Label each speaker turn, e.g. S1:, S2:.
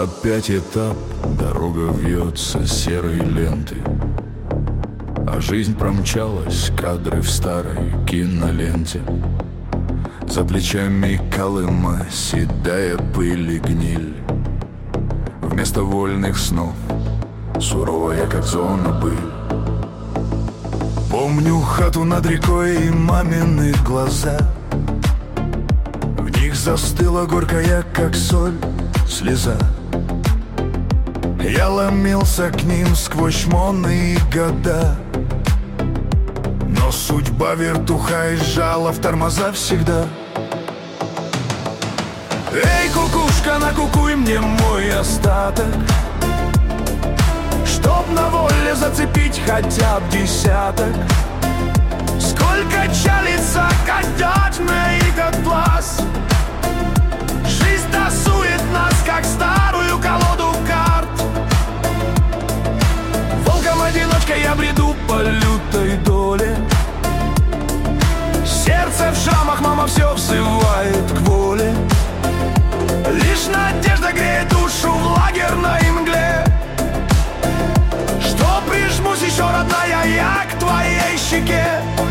S1: Опять этап, дорога вьется серой ленты, а жизнь промчалась, кадры в старой киноленте. За плечами Колыма седая пыль и гниль. Вместо вольных снов суровая, как зона, пыль. Помню хату над рекой и мамины глаза. В них застыла горькая, как соль, слеза. Я ломился к ним сквозь чмоны и года, но судьба вертуха и жала в тормоза всегда. Эй, кукушка, накукуй мне мой остаток, чтоб на воле зацепить хотя б десяток. Сколько чалится котят в этот глаз. Жизнь тасует нас, как старую колоду карт. Волком-одиночкой я бреду по лютой доле. Сердце в шрамах, мама все взывает к воле. Лишь надежда греет душу в лагерной мгле. Что прижмусь еще, родная, я к твоей щеке.